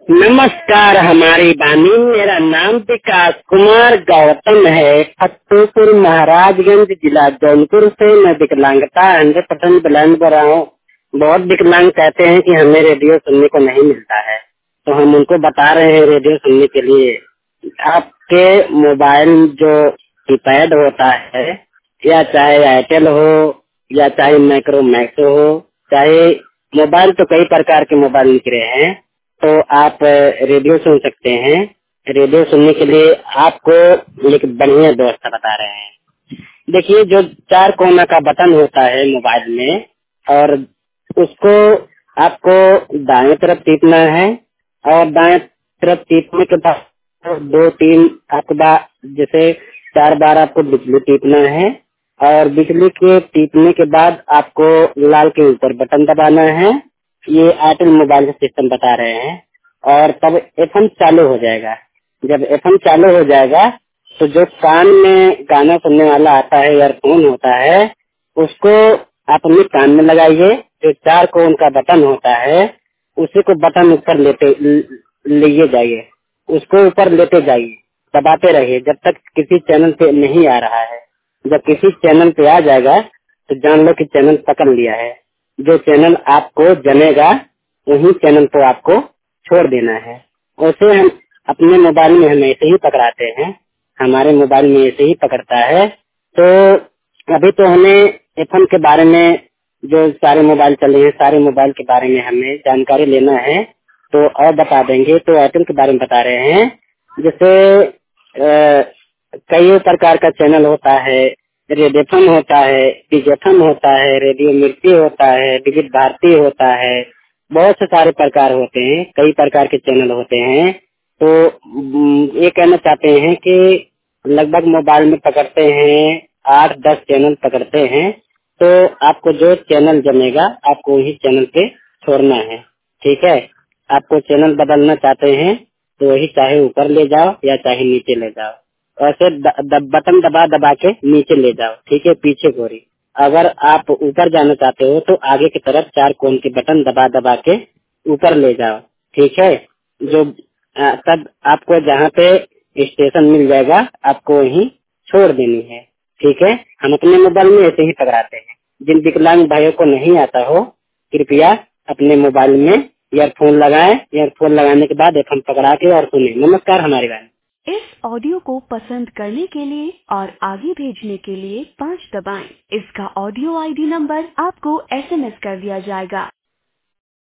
नमस्कार हमारी बानी, मेरा नाम विकास कुमार गौतम है। फतेहपुर महाराजगंज जिला जौनपुर से मैं विकलांगता 100% ब्लाइंड पर रहा हूँ। बहुत विकलांग कहते हैं कि हमें रेडियो सुनने को नहीं मिलता है, तो हम उनको बता रहे हैं रेडियो सुनने के लिए आपके मोबाइल जो कीपैड होता है, या चाहे एयरटेल हो या चाहे माइक्रोमैक्स हो, चाहे मोबाइल तो कई प्रकार के मोबाइल निकले हैं, तो आप रेडियो सुन सकते हैं। रेडियो सुनने के लिए आपको एक बढ़िया व्यवस्था बता रहे हैं। देखिए, जो चार कोना का बटन होता है मोबाइल में, और उसको आपको दाएं तरफ टीपना है, और दाएं तरफ टीपने के बाद दो तीन आपके बाद जैसे 4 बार आपको बिजली टीपना है, और बिजली के टीपने के बाद आपको लाल के ऊपर बटन दबाना है। ये एयरटेल मोबाइल का सिस्टम बता रहे हैं। और तब एफएम चालू हो जाएगा। जब एफएम चालू हो जाएगा तो जो कान में गाना सुनने वाला आता है, ईयरफोन होता है, उसको आप अपने कान में लगाइए। जो चार कोण का बटन होता है उसी को बटन ऊपर लिए जाइए, उसको ऊपर लेते जाइए, दबाते रहिए जब तक किसी चैनल पे नहीं आ रहा है। जब किसी चैनल पे आ जाएगा तो जान लो कि चैनल पकड़ लिया है। जो चैनल आपको जमेगा वही चैनल को आपको छोड़ देना है। वैसे हम अपने मोबाइल में हम ऐसे ही पकड़ाते हैं, हमारे मोबाइल में ऐसे ही पकड़ता है। तो अभी तो हमें एफएम के बारे में, जो सारे मोबाइल चले हैं सारे मोबाइल के बारे में हमें जानकारी लेना है, तो और बता देंगे। तो एयरटेल के बारे में बता रहे हैं। जैसे कई प्रकार का चैनल होता है, रेडियो एफएम होता है, डीजे एफएम होता है, रेडियो मिर्ची होता है, विविध भारती होता है, बहुत से सारे प्रकार होते हैं, कई प्रकार के चैनल होते हैं। तो ये कहना चाहते हैं कि लगभग मोबाइल में पकड़ते हैं 8-10 चैनल पकड़ते हैं। तो आपको जो चैनल जमेगा आपको वही चैनल पे छोड़ना है, ठीक है। आपको चैनल बदलना चाहते हैं तो वही चाहे ऊपर ले जाओ या चाहे नीचे ले जाओ, ऐसे बटन दबा दबा के नीचे ले जाओ, ठीक है, पीछे गोरी। अगर आप ऊपर जाना चाहते हो तो आगे की तरफ चार कोण के बटन दबा दबा के ऊपर ले जाओ, ठीक है। जो तब आपको जहाँ पे स्टेशन मिल जाएगा आपको वहीं छोड़ देनी है, ठीक है। हम अपने मोबाइल में ऐसे ही पकड़ाते हैं। जिन विकलांग भाइयों को नहीं आता हो, कृपया अपने मोबाइल में ईयरफोन लगाएं। ईयरफोन लगाने के बाद एफएम पकड़ा के और सुने। नमस्कार हमारी बहन। इस ऑडियो को पसंद करने के लिए और आगे भेजने के लिए 5 दबाएं। इसका ऑडियो आईडी नंबर आपको एसएमएस कर दिया जाएगा।